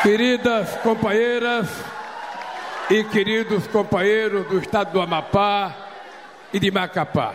Queridas companheiras e queridos companheiros do estado do Amapá e de Macapá,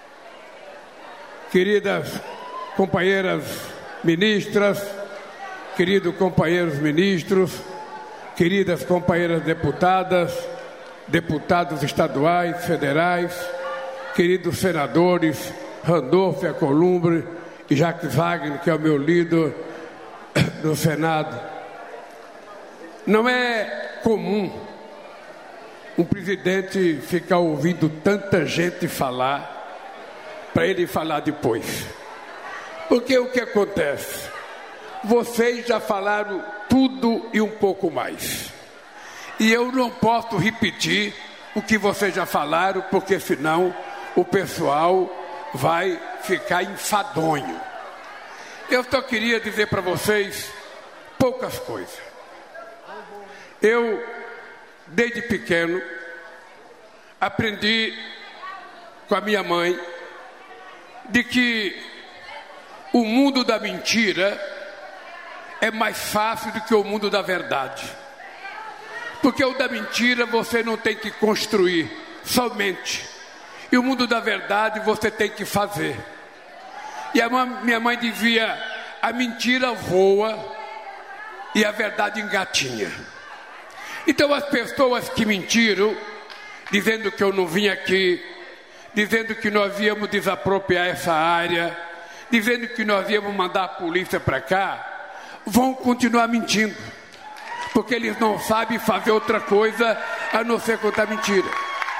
queridas companheiras ministras, queridos companheiros ministros, queridas companheiras deputadas, deputados estaduais, federais, queridos senadores Randolfo Alcolumbre e Jacques Wagner, que é o meu líder do Senado. Não é comum um presidente ficar ouvindo tanta gente falar para ele falar depois. Porque o que acontece? Vocês já falaram tudo e um pouco mais. E eu não posso repetir o que vocês já falaram, porque senão o pessoal vai ficar enfadonho. Eu só queria dizer para vocês poucas coisas. Eu, desde pequeno, aprendi com a minha mãe de que o mundo da mentira é mais fácil do que o mundo da verdade. Porque o da mentira você não tem que construir somente. E o mundo da verdade você tem que fazer. E minha mãe dizia: a mentira voa e a verdade engatinha. Então as pessoas que mentiram, dizendo que eu não vim aqui, dizendo que nós íamos desapropriar essa área, dizendo que nós íamos mandar a polícia para cá, vão continuar mentindo. Porque eles não sabem fazer outra coisa a não ser contar mentira.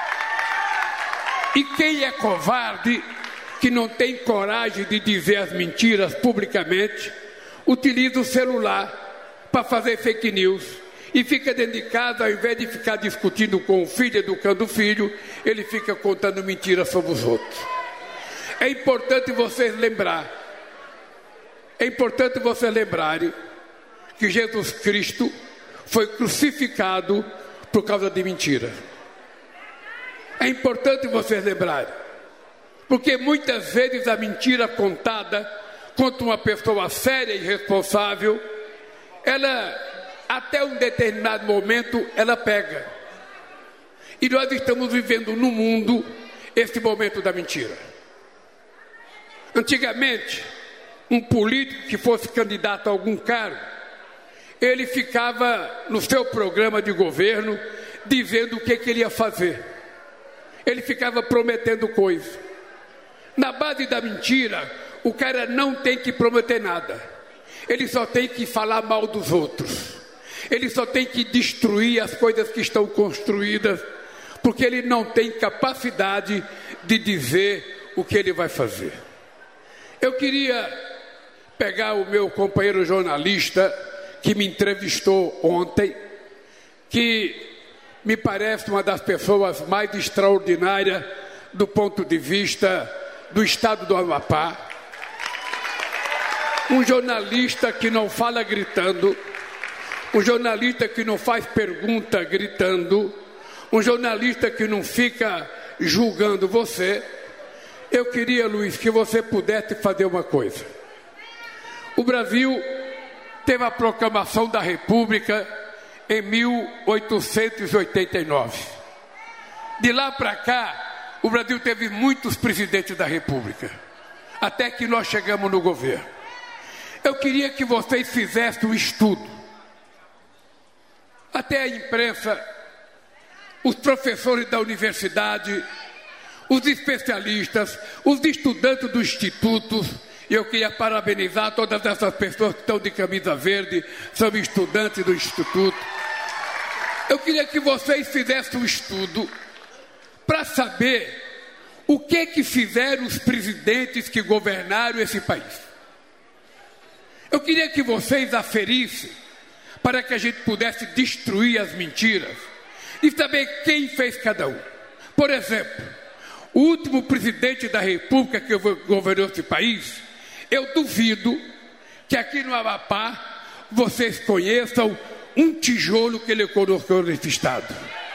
E quem é covarde, que não tem coragem de dizer as mentiras publicamente, utiliza o celular para fazer fake news. E fica dentro de casa, ao invés de ficar discutindo com o filho, educando o filho, ele fica contando mentiras sobre os outros. É importante vocês lembrarem que Jesus Cristo foi crucificado por causa de mentira. É importante vocês lembrarem, porque muitas vezes a mentira contada contra uma pessoa séria e responsável, ela, até um determinado momento, ela pega. E nós estamos vivendo no mundo esse momento da mentira. Antigamente, um político que fosse candidato a algum cargo, ele ficava no seu programa de governo dizendo o que ele ia fazer. Ele ficava prometendo coisas. Na base da mentira, o cara não tem que prometer nada. Ele só tem que falar mal dos outros. Ele só tem que destruir as coisas que estão construídas, porque ele não tem capacidade de dizer o que ele vai fazer. Eu queria pegar o meu companheiro jornalista que me entrevistou ontem, que me parece uma das pessoas mais extraordinárias do ponto de vista do estado do Amapá. Um jornalista que não fala gritando, um jornalista que não faz pergunta gritando, um jornalista que não fica julgando você. Eu queria, Luiz, que você pudesse fazer uma coisa. O Brasil teve a proclamação da República em 1889. De lá para cá, o Brasil teve muitos presidentes da República, até que nós chegamos no governo. Eu queria que vocês fizessem um estudo. Até a imprensa, os professores da universidade, os especialistas, os estudantes do instituto. E eu queria parabenizar todas essas pessoas que estão de camisa verde, são estudantes do instituto. Eu queria que vocês fizessem um estudo para saber o que fizeram os presidentes que governaram esse país. Eu queria que vocês aferissem, para que a gente pudesse destruir as mentiras e saber quem fez cada um. Por exemplo, o último presidente da República que governou esse país, eu duvido que aqui no Amapá vocês conheçam um tijolo que ele colocou nesse estado.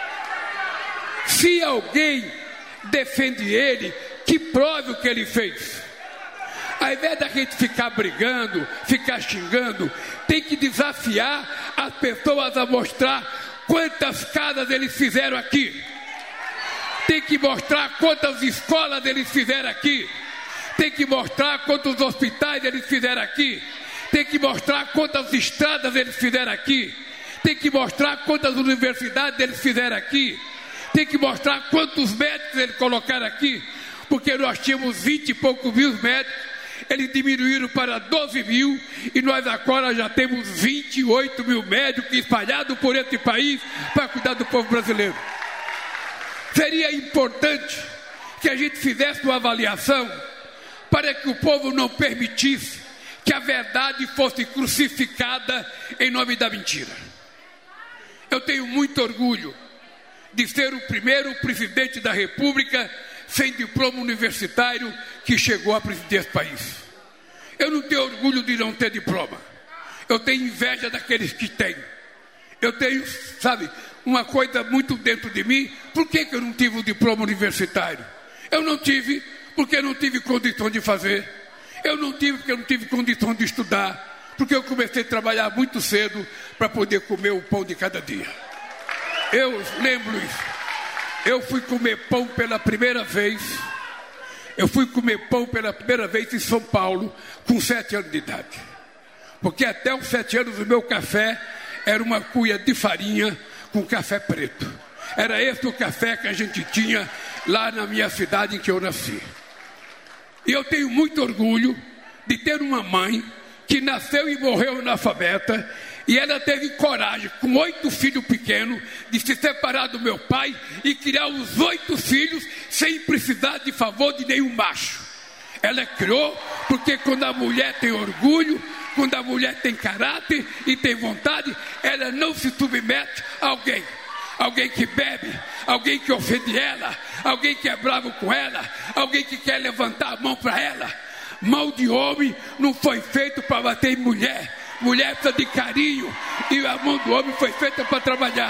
Se alguém defende ele, que prove o que ele fez. Ao invés da gente ficar brigando, ficar xingando, tem que desafiar as pessoas a mostrar quantas casas eles fizeram aqui. Tem que mostrar quantas escolas eles fizeram aqui. Tem que mostrar quantos hospitais eles fizeram aqui. Tem que mostrar quantas estradas eles fizeram aqui. Tem que mostrar quantas universidades eles fizeram aqui. Tem que mostrar quantos médicos eles colocaram aqui. Porque nós tínhamos 20 e poucos mil médicos. Eles diminuíram para 12 mil. E nós agora já temos 28 mil médicos espalhados por esse país para cuidar do povo brasileiro. Seria importante que a gente fizesse uma avaliação para que o povo não permitisse que a verdade fosse crucificada em nome da mentira. Eu tenho muito orgulho de ser o primeiro presidente da República sem diploma universitário que chegou a presidir esse país. Eu não tenho orgulho de não ter diploma. Eu tenho inveja daqueles que têm. Eu tenho, sabe, uma coisa muito dentro de mim. Por que eu não tive o diploma universitário? Eu não tive porque eu não tive condição de fazer. Eu não tive porque eu não tive condição de estudar. Porque eu comecei a trabalhar muito cedo para poder comer o pão de cada dia. Eu lembro isso. Eu fui comer pão pela primeira vez. Eu fui comer pão pela primeira vez em São Paulo com 7 anos de idade. Porque até os 7 anos o meu café era uma cuia de farinha com café preto. Era esse o café que a gente tinha lá na minha cidade em que eu nasci. E eu tenho muito orgulho de ter uma mãe que nasceu e morreu analfabeta. E ela teve coragem, com 8 filhos pequenos, de se separar do meu pai e criar os 8 filhos sem precisar de favor de nenhum macho. Ela criou porque quando a mulher tem orgulho, quando a mulher tem caráter e tem vontade, ela não se submete a alguém. Alguém que bebe, alguém que ofende ela, alguém que é bravo com ela, alguém que quer levantar a mão para ela. Mão de homem não foi feito para bater em mulher. Mulher precisa de carinho e a mão do homem foi feita para trabalhar.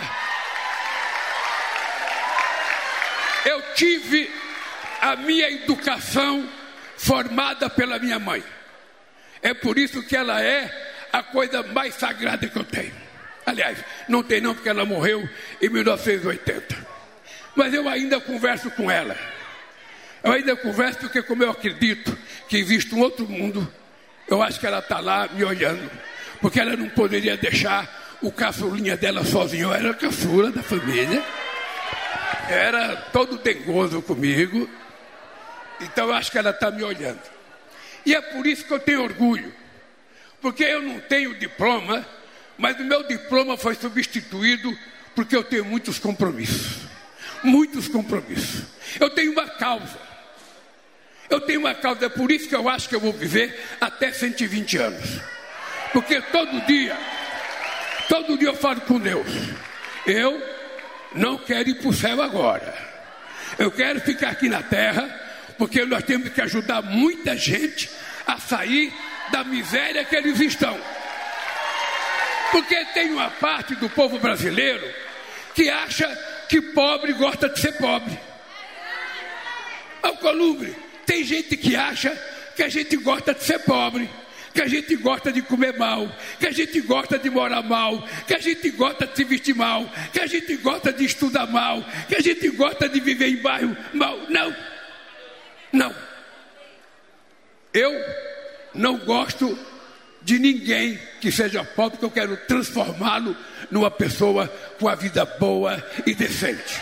Eu tive a minha educação formada pela minha mãe. É por isso que ela é a coisa mais sagrada que eu tenho. Aliás, não tem não, porque ela morreu em 1980. Mas eu ainda converso com ela. Eu ainda converso porque, como eu acredito que existe um outro mundo, eu acho que ela está lá me olhando. Porque ela não poderia deixar o caçulinha dela sozinho. Eu era a caçula da família. Era todo dengoso comigo. Então eu acho que ela está me olhando. E é por isso que eu tenho orgulho. Porque eu não tenho diploma, mas o meu diploma foi substituído porque eu tenho muitos compromissos. Muitos compromissos. Eu tenho uma causa. Eu tenho uma causa. É por isso que eu acho que eu vou viver até 120 anos. Porque todo dia eu falo com Deus. Eu não quero ir para o céu agora. Eu quero ficar aqui na terra, porque nós temos que ajudar muita gente a sair da miséria que eles estão. Porque tem uma parte do povo brasileiro que acha que pobre gosta de ser pobre. Alcolumbre, tem gente que acha que a gente gosta de ser pobre, que a gente gosta de comer mal, que a gente gosta de morar mal, que a gente gosta de se vestir mal, que a gente gosta de estudar mal, que a gente gosta de viver em bairro mal. Não. Não. Eu não gosto de ninguém que seja pobre, porque eu quero transformá-lo numa pessoa com a vida boa e decente.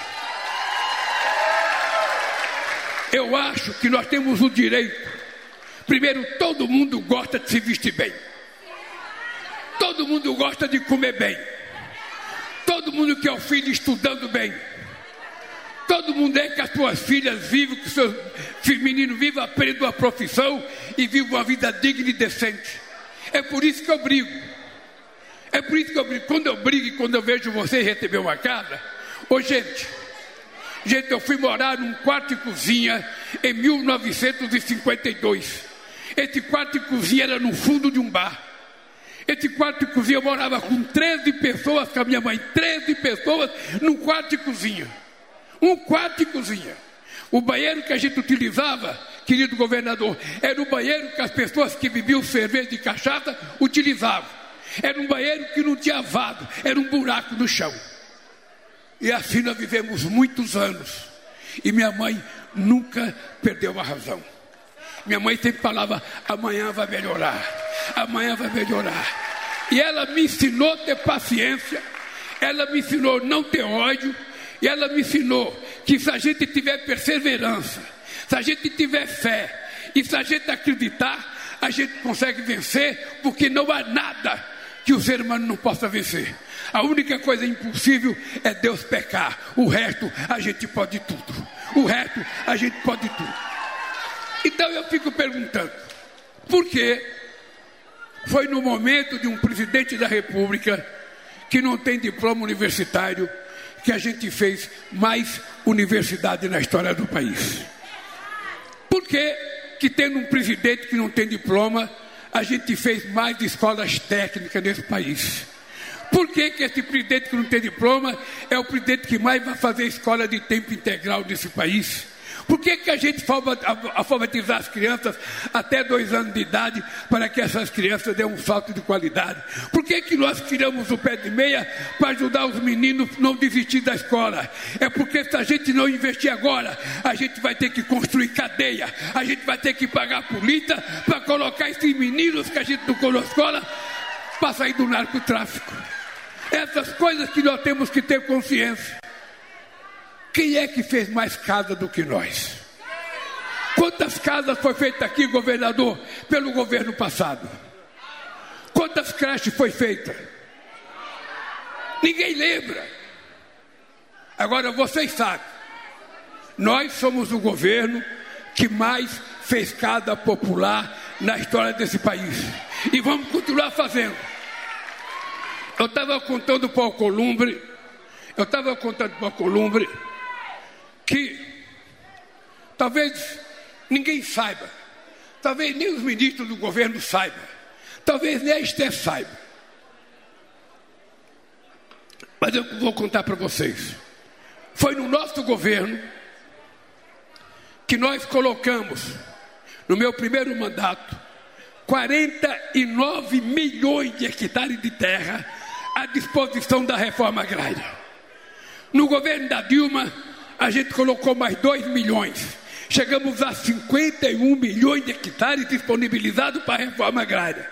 Eu acho que nós temos o direito. Primeiro, todo mundo gosta de se vestir bem. Todo mundo gosta de comer bem. Todo mundo quer o filho estudando bem. Todo mundo quer que as suas filhas vivam, que os seus meninos vivam, aprendam a profissão e vivam uma vida digna e decente. É por isso que eu brigo. É por isso que eu brigo. Quando eu brigo e quando eu vejo você receber uma casa, gente, eu fui morar num quarto e cozinha em 1952. Esse quarto e cozinha era no fundo de um bar. Esse quarto e cozinha eu morava com 13 pessoas com a minha mãe. 13 pessoas num quarto e cozinha. Um quarto e cozinha. O banheiro que a gente utilizava, querido governador, era o banheiro que as pessoas que bebiam cerveja de cachaça utilizavam. Era um banheiro que não tinha vaso, era um buraco no chão. E assim nós vivemos muitos anos. E minha mãe nunca perdeu a razão. Minha mãe sempre falava: amanhã vai melhorar, amanhã vai melhorar. E ela me ensinou a ter paciência, ela me ensinou a não ter ódio, e ela me ensinou que se a gente tiver perseverança, se a gente tiver fé, e se a gente acreditar, a gente consegue vencer, porque não há nada que o ser humano não possa vencer. A única coisa impossível é Deus pecar. O resto a gente pode tudo. O resto a gente pode tudo. Então eu fico perguntando, por que foi no momento de um presidente da República que não tem diploma universitário que a gente fez mais universidade na história do país? Por que tendo um presidente que não tem diploma, a gente fez mais escolas técnicas nesse país? Por que esse presidente que não tem diploma é o presidente que mais vai fazer escola de tempo integral nesse país? Por que a gente alfabetizar as crianças até 2 anos de idade para que essas crianças dêem um salto de qualidade? Por que nós tiramos o pé de meia para ajudar os meninos a não desistir da escola? É porque se a gente não investir agora, a gente vai ter que construir cadeia, a gente vai ter que pagar polícia para colocar esses meninos que a gente não colocou na escola para sair do narcotráfico. Essas coisas que nós temos que ter consciência. Quem é que fez mais casa do que nós? Quantas casas foi feita aqui, governador, pelo governo passado? Quantas creches foi feita? Ninguém lembra. Agora vocês sabem, nós somos o governo que mais fez casa popular na história desse país. E vamos continuar fazendo. Eu estava contando para o Alcolumbre, que talvez ninguém saiba, talvez nem os ministros do governo saibam, talvez nem a Esther saiba. Mas eu vou contar para vocês. Foi no nosso governo que nós colocamos, no meu primeiro mandato, 49 milhões de hectares de terra à disposição da reforma agrária. No governo da Dilma, a gente colocou mais 2 milhões. Chegamos a 51 milhões de hectares disponibilizados para a reforma agrária.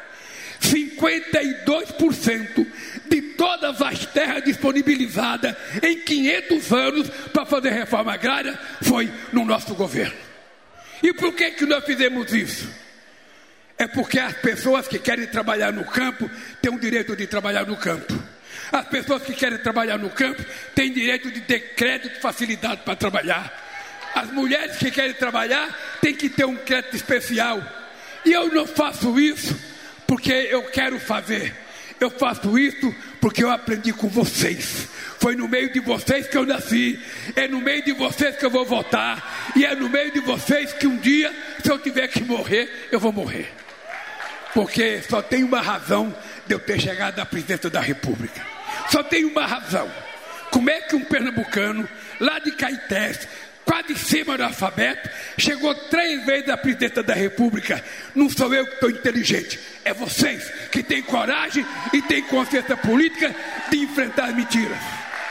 52% de todas as terras disponibilizadas em 500 anos para fazer reforma agrária foi no nosso governo. E por que nós fizemos isso? É porque as pessoas que querem trabalhar no campo têm o direito de trabalhar no campo. As pessoas que querem trabalhar no campo têm direito de ter crédito e facilidade para trabalhar. As mulheres que querem trabalhar têm que ter um crédito especial. E eu não faço isso porque eu quero fazer. Eu faço isso porque eu aprendi com vocês. Foi no meio de vocês que eu nasci. É no meio de vocês que eu vou votar. E é no meio de vocês que um dia, se eu tiver que morrer, eu vou morrer. Porque só tem uma razão de eu ter chegado à presidência da República. Só tem uma razão. Como é que um pernambucano, lá de Caetés, quase em cima do alfabeto, chegou 3 vezes à presidência da República? Não sou eu que estou inteligente. É vocês que têm coragem e têm consciência política de enfrentar as mentiras.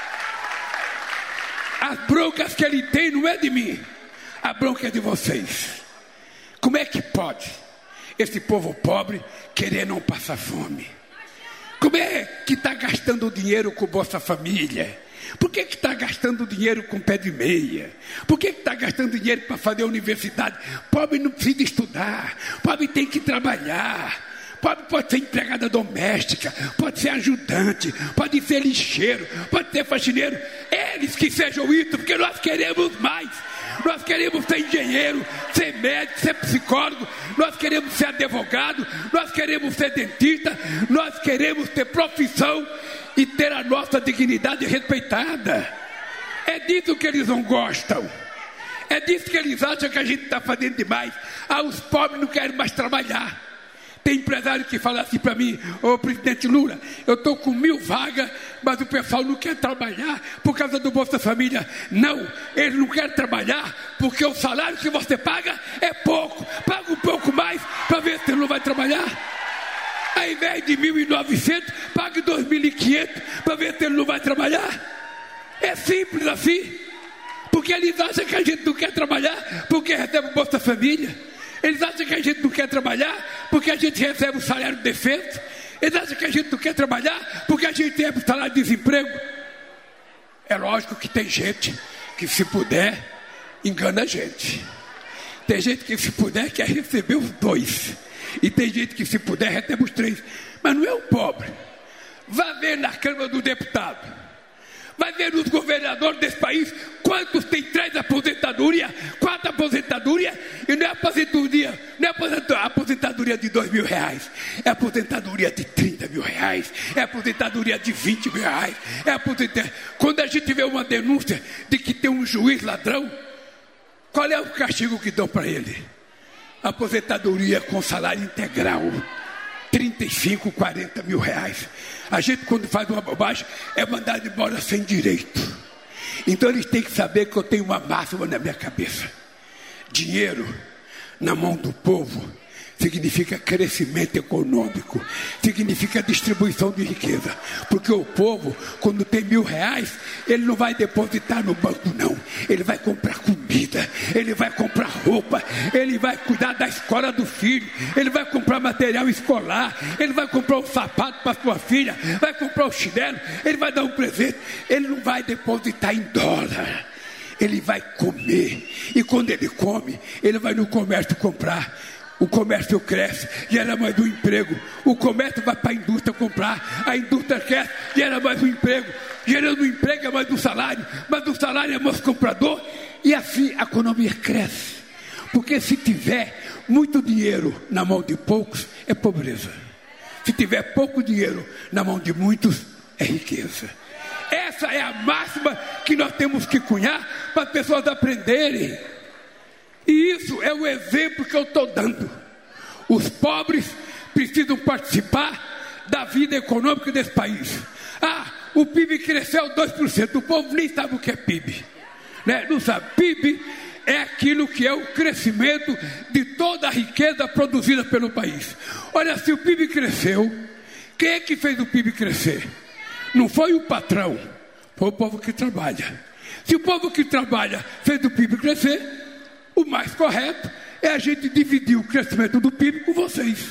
As broncas que ele tem não é de mim. A bronca é de vocês. Como é que pode esse povo pobre querer não passar fome? Como é que está gastando dinheiro com Bolsa Família? Por que está gastando dinheiro com pé de meia? Por que está gastando dinheiro para fazer universidade? Pobre não precisa estudar, pobre tem que trabalhar. Pobre pode ser empregada doméstica, pode ser ajudante, pode ser lixeiro, pode ser faxineiro. Eles que sejam isso, porque nós queremos mais. Nós queremos ser engenheiro, ser médico, ser psicólogo. Nós queremos ser advogado, nós queremos ser dentista. Nós queremos ter profissão e ter a nossa dignidade respeitada. É disso que eles não gostam. É disso que eles acham que a gente está fazendo demais. Os pobres não querem mais trabalhar. Tem empresário que fala assim para mim: ô presidente Lula, eu estou com 1000 vagas, mas o pessoal não quer trabalhar por causa do Bolsa Família. Não, eles não querem trabalhar porque o salário que você paga é pouco. Paga um pouco mais para ver se ele não vai trabalhar. Ao invés de 1.900, pague 2.500 para ver se ele não vai trabalhar. É simples assim. Porque eles acham que a gente não quer trabalhar porque recebe o Bolsa Família. Eles acham que a gente não quer trabalhar porque a gente recebe o salário de defesa. Eles acham que a gente não quer trabalhar porque a gente tem o salário de desemprego. É lógico que tem gente que, se puder, engana a gente. Tem gente que, se puder, quer receber os 2. E tem gente que, se puder, recebe os 3. Mas não é o pobre. Vá ver na Câmara do Deputado. Vai ver nos governadores desse país quantos tem 3 aposentadorias, 4 aposentadorias, e não é aposentadoria, não é aposentadoria de R$2.000, é aposentadoria de R$30.000, é aposentadoria de R$20.000, é aposentadoria. Quando a gente vê uma denúncia de que tem um juiz ladrão, qual é o castigo que dão para ele? Aposentadoria com salário integral. 35, 40 mil reais. A gente, quando faz uma bobagem, é mandado embora sem direito. Então eles têm que saber que eu tenho uma máxima na minha cabeça: dinheiro na mão do povo significa crescimento econômico, significa distribuição de riqueza. Porque o povo, quando tem R$1.000, ele não vai depositar no banco, não. Ele vai comprar comida, ele vai comprar roupa, ele vai cuidar da escola do filho, ele vai comprar material escolar, ele vai comprar um sapato para sua filha, vai comprar um chinelo, ele vai dar um presente. Ele não vai depositar em dólar. Ele vai comer. E quando ele come, ele vai no comércio comprar. O comércio cresce, gera mais um emprego. O comércio vai para a indústria comprar. A indústria cresce, gera mais um emprego. Gerando um emprego é mais um salário. Mas o salário é mais comprador. E assim a economia cresce. Porque se tiver muito dinheiro na mão de poucos, é pobreza. Se tiver pouco dinheiro na mão de muitos, é riqueza. Essa é a máxima que nós temos que cunhar para as pessoas aprenderem. E isso é o exemplo que eu estou dando. Os pobres precisam participar da vida econômica desse país. O PIB cresceu 2%. O povo nem sabe o que é PIB, né? Não sabe. PIB é aquilo que é o crescimento de toda a riqueza produzida pelo país. Olha, se o PIB cresceu, quem é que fez o PIB crescer? Não foi o patrão, foi o povo que trabalha. Se o povo que trabalha fez o PIB crescer, o mais correto é a gente dividir o crescimento do PIB com vocês.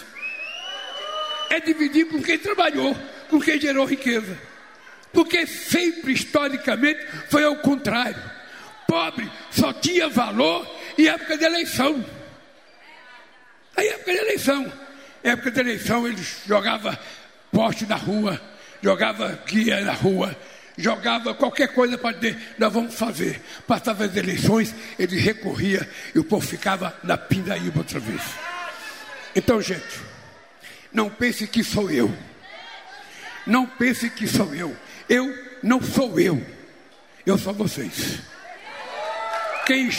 É dividir com quem trabalhou, com quem gerou riqueza. Porque sempre, historicamente, foi ao contrário. Pobre só tinha valor em época de eleição. Aí, época de eleição, eles jogavam poste na rua, jogava guia na rua, jogava qualquer coisa para dizer, nós vamos fazer. Passava as eleições, ele recorria e o povo ficava na pindaíba outra vez. Então, gente, não pense que sou eu. Não pense que sou eu. Eu não sou eu. Eu sou vocês. Quem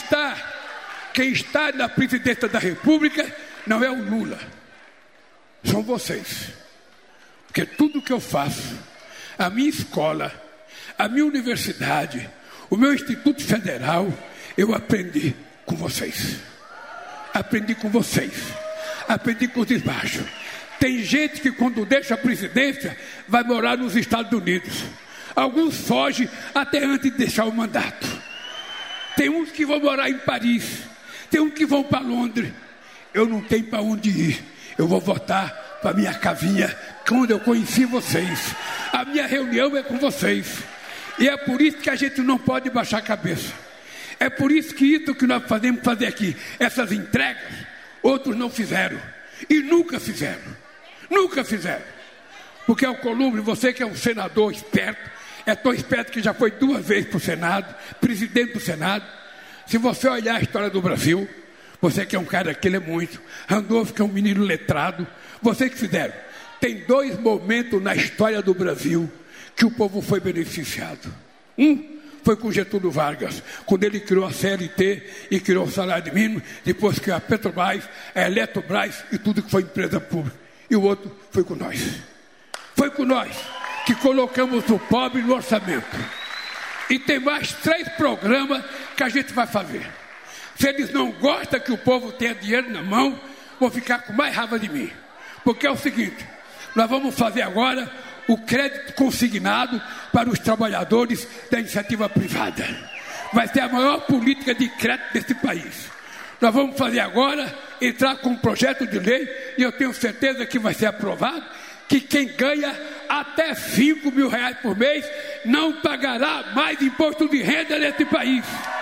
está na presidência da República não é o Lula. São vocês. Porque tudo que eu faço, a minha escola, a minha universidade, o meu Instituto Federal, eu aprendi com vocês. Aprendi com vocês. Aprendi com os de baixo. Tem gente que, quando deixa a presidência, vai morar nos Estados Unidos. Alguns fogem até antes de deixar o mandato. Tem uns que vão morar em Paris. Tem uns que vão para Londres. Eu não tenho para onde ir. Eu vou voltar para minha cavinha, quando eu conheci vocês. A minha reunião é com vocês. E é por isso que a gente não pode baixar a cabeça. É por isso que isso que nós podemos fazer aqui, essas entregas, outros não fizeram. E nunca fizeram. Nunca fizeram. Porque Alcolumbre, você que é um senador esperto, é tão esperto que já foi 2 vezes para o Senado, presidente do Senado. Se você olhar a história do Brasil, você que é um cara que lê muito, Randolph, que é um menino letrado, vocês que fizeram. Tem 2 momentos na história do Brasil que o povo foi beneficiado. Um foi com Getúlio Vargas, quando ele criou a CLT e criou o salário mínimo, depois criou a Petrobras, a Eletrobras e tudo que foi empresa pública. E o outro foi com nós. Foi com nós que colocamos o pobre no orçamento. E tem mais 3 programas que a gente vai fazer. Se eles não gostam que o povo tenha dinheiro na mão, vão ficar com mais raiva de mim. Porque é o seguinte, Nós vamos fazer agora o crédito consignado para os trabalhadores da iniciativa privada. Vai ser a maior política de crédito desse país. Nós vamos fazer agora, entrar com um projeto de lei, e eu tenho certeza que vai ser aprovado, que quem ganha até 5 mil reais por mês não pagará mais imposto de renda nesse país.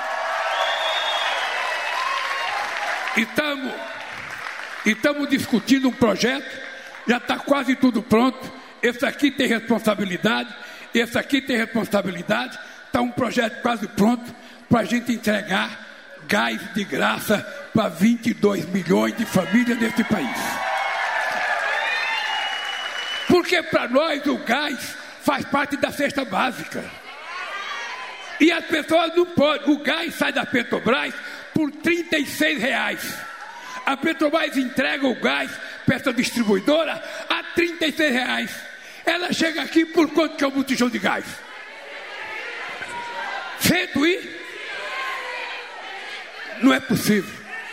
E estamos discutindo um projeto, já está quase tudo pronto. Esse aqui tem responsabilidade, esse aqui tem responsabilidade. Está um projeto quase pronto para a gente entregar gás de graça para 22 milhões de famílias nesse país. Porque para nós o gás faz parte da cesta básica. E as pessoas não podem. O gás sai da Petrobras por R$36. A Petrobras entrega o gás para essa distribuidora a R$36. Ela chega aqui por quanto que é o botijão de gás? 100 e? Não é possível.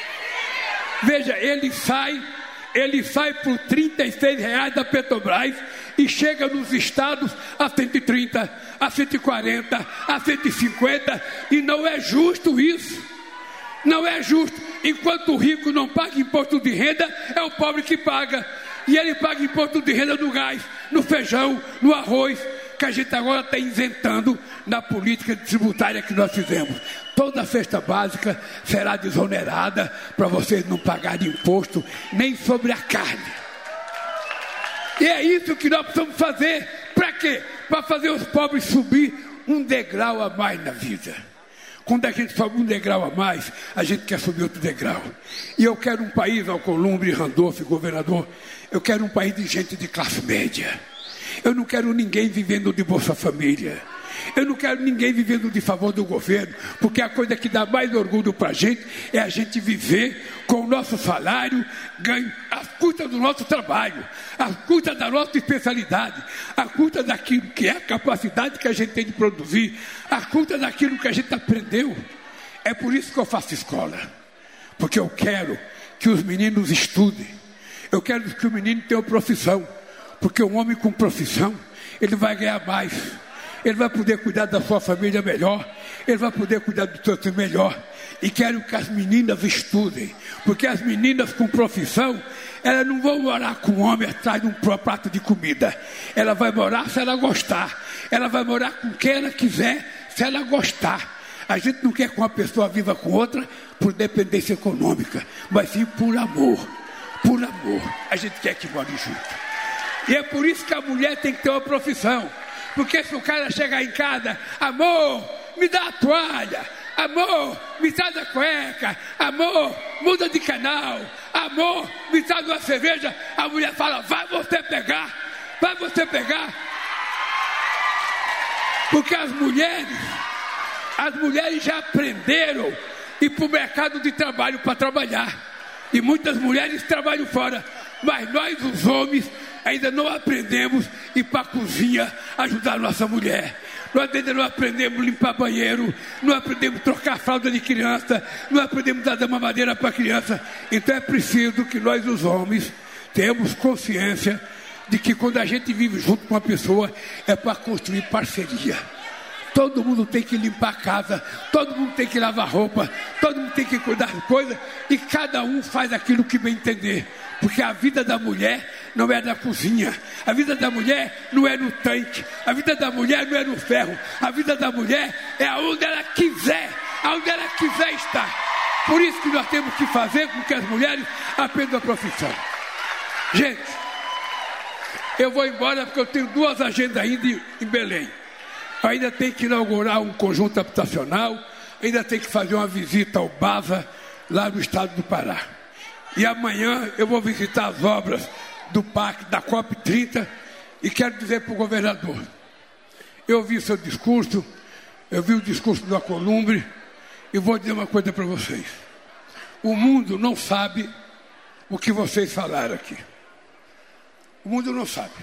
Veja, ele sai por R$36 da Petrobras e chega nos estados a 130, a 140, a 150, e não é justo isso. Não é justo. Enquanto o rico não paga imposto de renda, é o pobre que paga. E ele paga imposto de renda no gás, no feijão, no arroz, que a gente agora está isentando na política tributária que nós fizemos. Toda a cesta básica será desonerada para vocês não pagarem imposto nem sobre a carne. E é isso que nós precisamos fazer. Para quê? Para fazer os pobres subir um degrau a mais na vida. Quando a gente sobe um degrau a mais, a gente quer subir outro degrau. E eu quero um país, Alcolumbre, Randolph, governador, eu quero um país de gente de classe média. Eu não quero ninguém vivendo de Bolsa Família. Eu não quero ninguém vivendo de favor do governo, porque a coisa que dá mais orgulho para a gente é a gente viver com o nosso salário, ganho, às custas do nosso trabalho, às custas da nossa especialidade, às custas daquilo que é a capacidade que a gente tem de produzir, às custas daquilo que a gente aprendeu. É por isso que eu faço escola, porque eu quero que os meninos estudem, eu quero que o menino tenha uma profissão, porque um homem com profissão, ele vai ganhar mais. Ele vai poder cuidar da sua família melhor. Ele vai poder cuidar do seu filho melhor. E quero que as meninas estudem. Porque as meninas com profissão, elas não vão morar com o homem atrás de um prato de comida. Ela vai morar se ela gostar. Ela vai morar com quem ela quiser, se ela gostar. A gente não quer que uma pessoa viva com outra por dependência econômica, mas sim por amor. Por amor. A gente quer que more junto. E é por isso que a mulher tem que ter uma profissão. Porque se o cara chegar em casa, amor, me dá a toalha, amor, me traz a cueca, amor, muda de canal, amor, me traz uma cerveja, a mulher fala, vai você pegar. Porque as mulheres já aprenderam a ir para o mercado de trabalho para trabalhar. E muitas mulheres trabalham fora, mas nós os homens ainda não aprendemos a ir para a cozinha ajudar a nossa mulher. Nós ainda não aprendemos a limpar banheiro, não aprendemos a trocar a fralda de criança, não aprendemos a dar mamadeira para a criança. Então é preciso que nós os homens tenhamos consciência de que quando a gente vive junto com uma pessoa é para construir parceria. Todo mundo tem que limpar a casa, todo mundo tem que lavar roupa, todo mundo tem que cuidar de coisas, e cada um faz aquilo que bem entender. Porque a vida da mulher não é na cozinha, a vida da mulher não é no tanque, a vida da mulher não é no ferro, a vida da mulher é aonde ela quiser estar. Por isso que nós temos que fazer com que as mulheres aprendam a profissão. Gente, eu vou embora porque eu tenho 2 agendas ainda em Belém. Ainda tem que inaugurar um conjunto habitacional, ainda tem que fazer uma visita ao BASA, lá no estado do Pará. E amanhã eu vou visitar as obras do parque da COP30 e quero dizer para o governador, eu ouvi seu discurso, eu vi o discurso do Alcolumbre e vou dizer uma coisa para vocês. O mundo não sabe o que vocês falaram aqui. O mundo não sabe.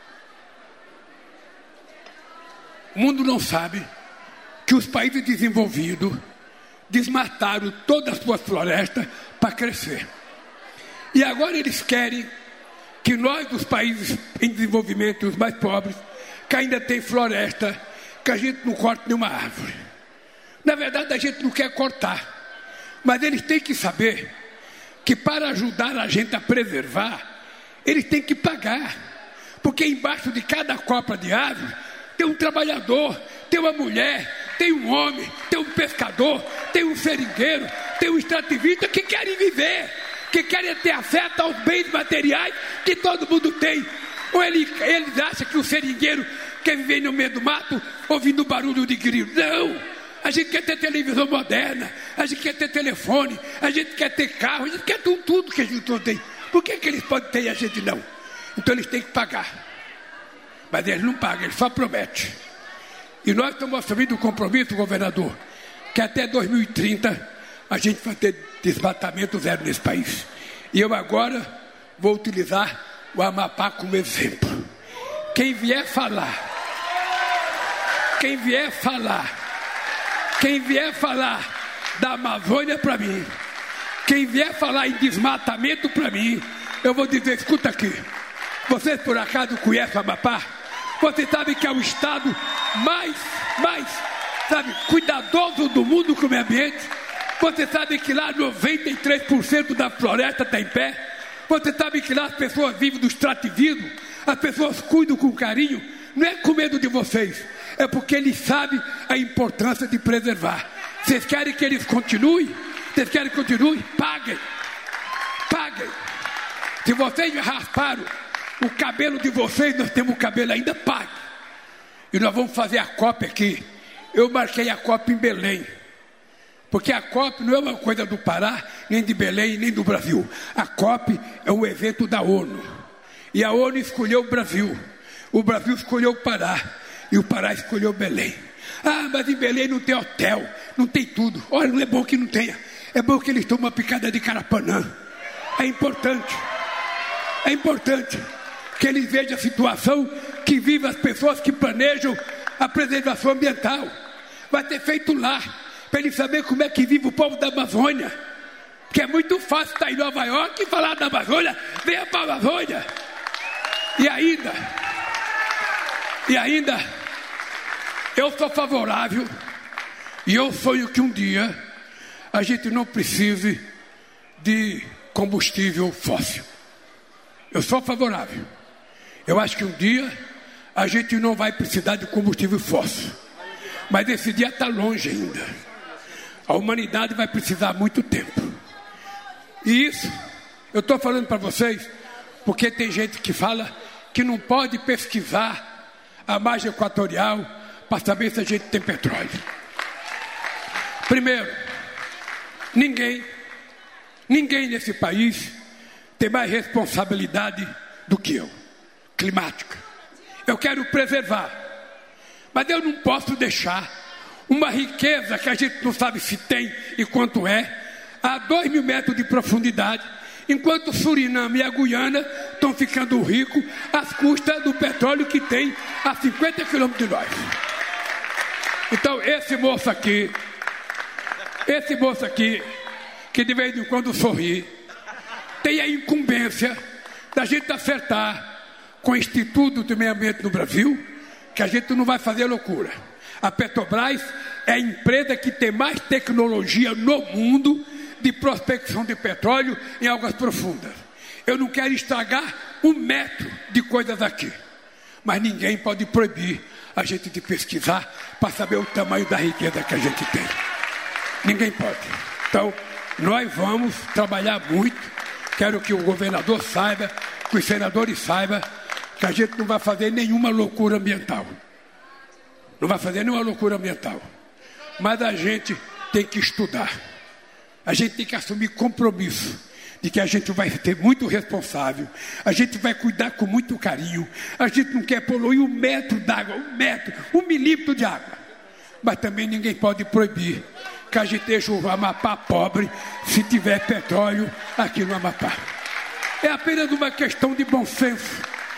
O mundo não sabe que os países desenvolvidos desmataram todas as suas florestas para crescer. E agora eles querem que nós dos países em desenvolvimento, os mais pobres, que ainda tem floresta, que a gente não corta nenhuma árvore. Na verdade, a gente não quer cortar, mas eles têm que saber que para ajudar a gente a preservar, eles têm que pagar, porque embaixo de cada copa de árvore tem um trabalhador, tem uma mulher, tem um homem, tem um pescador, tem um seringueiro, tem um extrativista que querem viver, que querem ter acesso aos bens materiais que todo mundo tem. Ou eles acham que o seringueiro quer viver no meio do mato ouvindo barulho de grilo. Não! A gente quer ter televisão moderna, a gente quer ter telefone, a gente quer ter carro, a gente quer tudo que a gente não tem. Por que eles podem ter e a gente não? Então eles têm que pagar. Mas eles não pagam, eles só prometem. E nós estamos assumindo o compromisso, governador, que até 2030 a gente vai ter desmatamento zero nesse país. E eu agora vou utilizar o Amapá como exemplo. Quem vier falar da Amazônia para mim, quem vier falar em desmatamento para mim, eu vou dizer, escuta aqui, vocês por acaso conhecem o Amapá? Vocês sabem que é o estado mais cuidadoso do mundo com o meio ambiente? Você sabe que lá 93% da floresta está em pé? Você sabe que lá as pessoas vivem do extrativismo? As pessoas cuidam com carinho? Não é com medo de vocês, é porque eles sabem a importância de preservar. Vocês querem que eles continuem? Paguem. Se vocês rasparam o cabelo de vocês, nós temos o cabelo ainda, pague. E nós vamos fazer a COP aqui. Eu marquei a COP em Belém. Porque a COP não é uma coisa do Pará, nem de Belém, nem do Brasil. A COP é um evento da ONU. E a ONU escolheu o Brasil. O Brasil escolheu o Pará. E o Pará escolheu Belém. Ah, mas em Belém não tem hotel, não tem tudo. Olha, não é bom que não tenha. É bom que eles tomem uma picada de carapanã. É importante que eles vejam a situação que vivem as pessoas que planejam a preservação ambiental. Vai ter feito lá, para eles saberem como é que vive o povo da Amazônia. Que é muito fácil estar em Nova York e falar da Amazônia, venha para a Amazônia. E ainda, eu sou favorável e eu sonho que um dia a gente não precise de combustível fóssil. Eu sou favorável. Eu acho que um dia a gente não vai precisar de combustível fóssil. Mas esse dia está longe ainda. A humanidade vai precisar muito tempo. E isso eu estou falando para vocês porque tem gente que fala que não pode pesquisar a margem equatorial para saber se a gente tem petróleo. Primeiro, ninguém nesse país tem mais responsabilidade do que eu, climática. Eu quero preservar, mas eu não posso deixar uma riqueza que a gente não sabe se tem e quanto é, a 2.000 metros de profundidade, enquanto o Suriname e a Guiana estão ficando ricos às custas do petróleo que tem a 50 quilômetros de nós. Então esse moço aqui, que de vez em quando sorri, tem a incumbência da gente acertar com o Instituto do Meio Ambiente no Brasil, que a gente não vai fazer loucura. A Petrobras é a empresa que tem mais tecnologia no mundo de prospecção de petróleo em águas profundas. Eu não quero estragar 1 metro de coisas aqui, mas ninguém pode proibir a gente de pesquisar para saber o tamanho da riqueza que a gente tem. Ninguém pode. Então, nós vamos trabalhar muito. Quero que o governador saiba, que os senadores saibam, que a gente não vai fazer nenhuma loucura ambiental. Não vai fazer nenhuma loucura ambiental. Mas a gente tem que estudar. A gente tem que assumir compromisso de que a gente vai ser muito responsável. A gente vai cuidar com muito carinho. A gente não quer poluir 1 metro d'água, 1 milímetro de água. Mas também ninguém pode proibir que a gente deixe o Amapá pobre se tiver petróleo aqui no Amapá. É apenas uma questão de bom senso.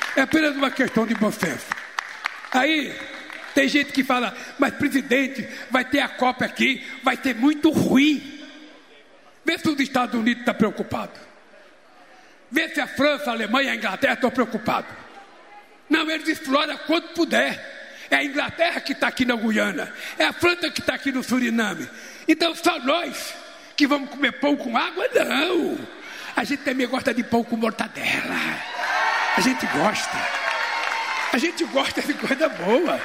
Aí tem gente que fala, mas presidente, vai ter a COP aqui, vai ter muito ruim. Vê se os Estados Unidos estão preocupados. Vê se a França, a Alemanha, a Inglaterra estão preocupados. Não, eles exploram quanto puder. É a Inglaterra que está aqui na Guiana. É a França que está aqui no Suriname. Então só nós que vamos comer pão com água? Não. A gente também gosta de pão com mortadela. A gente gosta. A gente gosta de coisa boa.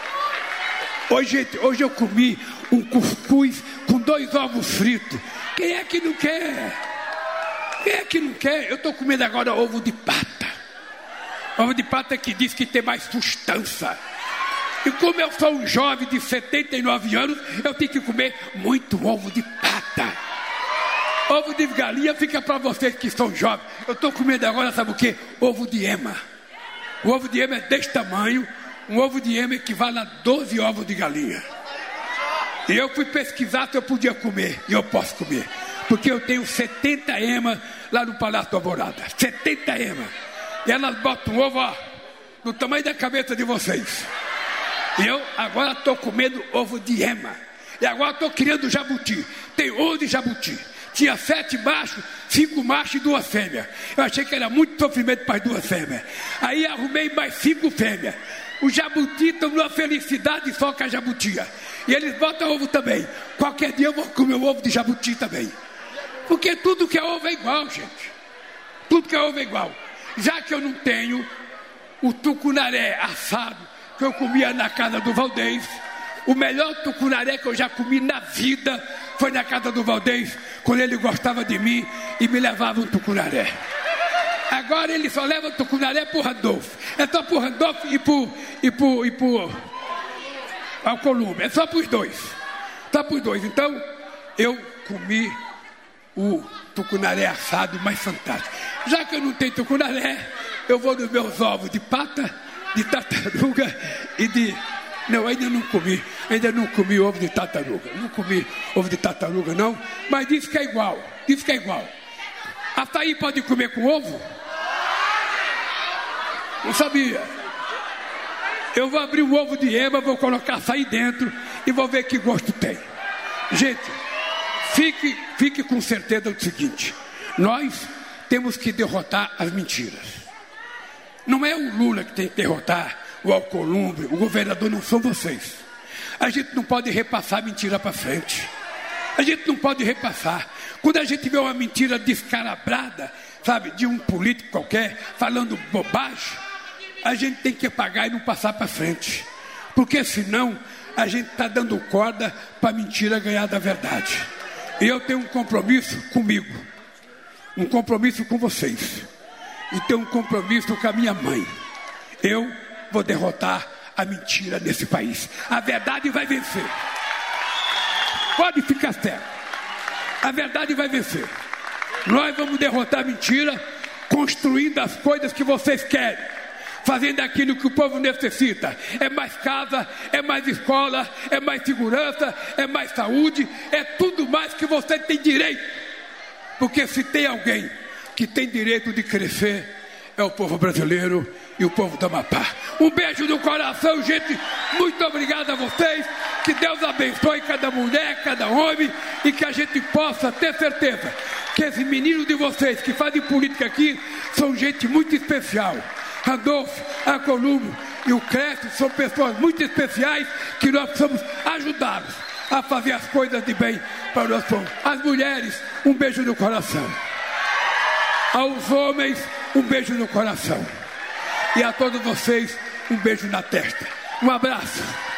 Hoje eu comi um cuscuz com 2 ovos fritos. Quem é que não quer? Quem é que não quer? Eu estou comendo agora ovo de pata. Ovo de pata que diz que tem mais sustância. E como eu sou um jovem de 79 anos, eu tenho que comer muito ovo de pata. Ovo de galinha fica para vocês que são jovens. Eu estou comendo agora, sabe o quê? Ovo de ema. O ovo de ema é desse tamanho. Um ovo de ema equivale a 12 ovos de galinha. E eu fui pesquisar se eu podia comer. E eu posso comer. Porque eu tenho 70 emas lá no Palácio do Alvorada. 70 emas. E elas botam um ovo, ó, no tamanho da cabeça de vocês. E eu agora estou comendo ovo de ema. E agora estou criando jabuti. Tem 11 jabuti. Tinha 7 machos, 5 machos e 2 fêmeas. Eu achei que era muito sofrimento para as 2 fêmeas. Aí arrumei mais 5 fêmeas. Os jabuti estão numa felicidade só com a jabutia. E eles botam ovo também. Qualquer dia eu vou comer o ovo de jabuti também. Porque tudo que é ovo é igual, gente. Tudo que é ovo é igual. Já que eu não tenho o tucunaré assado que eu comia na casa do Valdez, o melhor tucunaré que eu já comi na vida foi na casa do Valdez, quando ele gostava de mim e me levava um tucunaré. Agora ele só leva o tucunaré pro Randolfo. É só pro Randolfo e pro Alcolumbre. É só pros dois. Só pros dois. Então, eu comi o tucunaré assado mais fantástico. Já que eu não tenho tucunaré, eu vou nos meus ovos de pata, de tartaruga e de... Não, ainda não comi ovo de tartaruga. Não comi ovo de tartaruga, não. Mas diz que é igual. Diz que é igual. Açaí pode comer com ovo? Não sabia. Eu vou abrir o ovo de ema, vou colocar açaí dentro e vou ver que gosto tem. Gente, fique com certeza do seguinte: nós temos que derrotar as mentiras. Não é o Lula que tem que derrotar o Alcolumbre, o governador, não são vocês. A gente não pode repassar mentira para frente. A gente não pode repassar. Quando a gente vê uma mentira descarabrada, sabe, de um político qualquer, falando bobagem, a gente tem que apagar e não passar para frente. Porque senão a gente está dando corda para a mentira ganhar da verdade. E eu tenho um compromisso comigo, um compromisso com vocês, e tenho um compromisso com a minha mãe. Eu vou derrotar a mentira nesse país. A verdade vai vencer. Pode ficar certo. A verdade vai vencer. Nós vamos derrotar a mentira, construindo as coisas que vocês querem, fazendo aquilo que o povo necessita. É mais casa, é mais escola, é mais segurança, é mais saúde, é tudo mais que você tem direito. Porque se tem alguém que tem direito de crescer, é o povo brasileiro e o povo do Amapá. Um beijo no coração, gente. Muito obrigado a vocês. Que Deus abençoe cada mulher, cada homem, e que a gente possa ter certeza que esses meninos de vocês que fazem política aqui são gente muito especial. Randolfo, Alcolumbre e o Crécio são pessoas muito especiais que nós precisamos ajudá-los a fazer as coisas de bem para o nosso povo. As mulheres, um beijo no coração. Aos homens, um beijo no coração. E a todos vocês, um beijo na testa. Um abraço.